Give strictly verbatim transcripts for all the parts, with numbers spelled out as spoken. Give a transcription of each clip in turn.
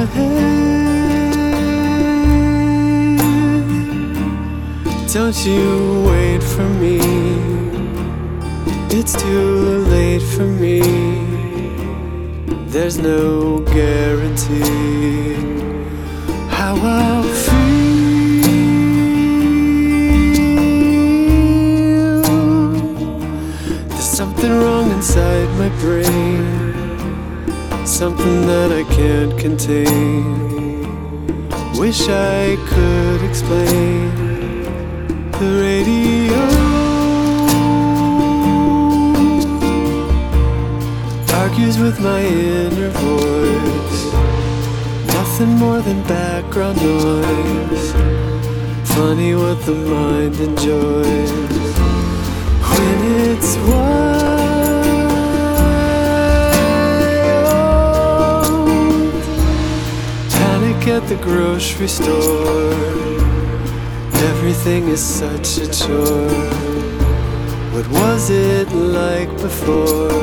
ahead. Don't you wait for me, it's too late for me. There's no guarantee how I'll feel. There's something wrong inside my brain, something that I can't contain. Wish I could explain. The radio argues with my inner voice, nothing more than background noise. Funny what the mind enjoys when it's wild. Panic at the grocery store, everything is such a chore. What was it like before?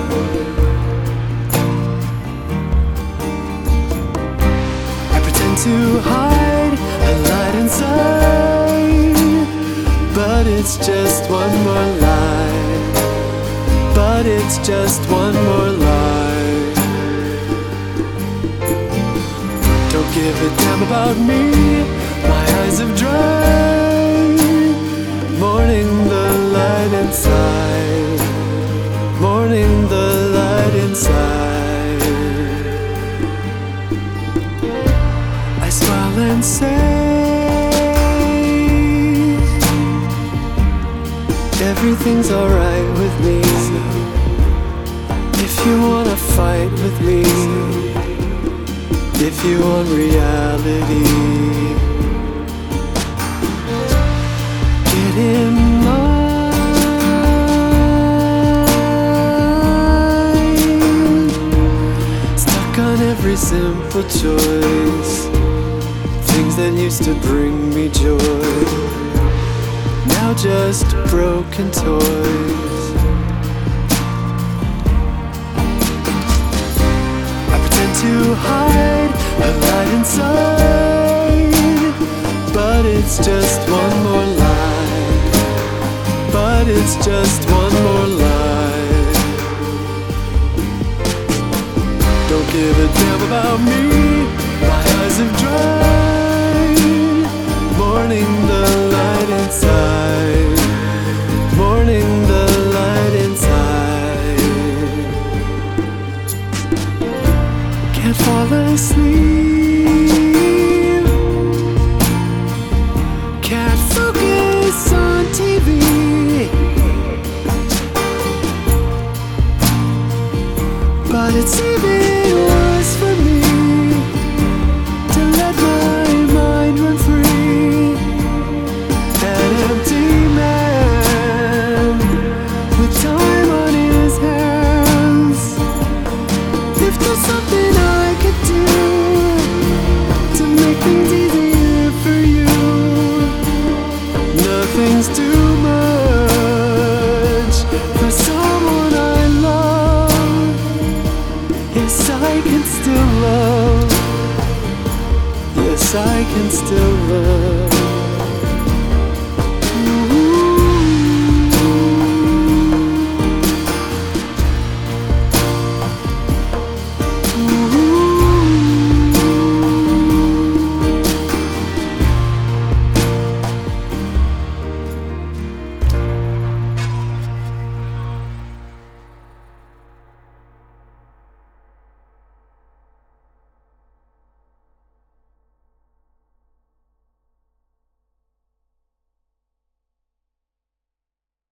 To hide a light inside, but it's just one more lie. But it's just one more lie. Don't give a damn about me, my eyes have dried. Mourning the light inside, mourning the light inside. Smile and say everything's alright with me. If you wanna fight with me, if you want reality, get in line. Stuck on every simple choice, things that used to bring me joy, now just broken toys. I pretend to hide a light inside, but it's just one more lie. But it's just one more lie. Don't give a damn about me, my eyes have dried. Mourning the light inside, mourning the light inside. Can't fall asleep, can't focus on T V. But it's even worse for me to let my mind run free. An empty man with time on his hands. If there's something I could do to make things easier for you, nothing's too much for someone I love. Yes, I can still love. Yes, I can still love.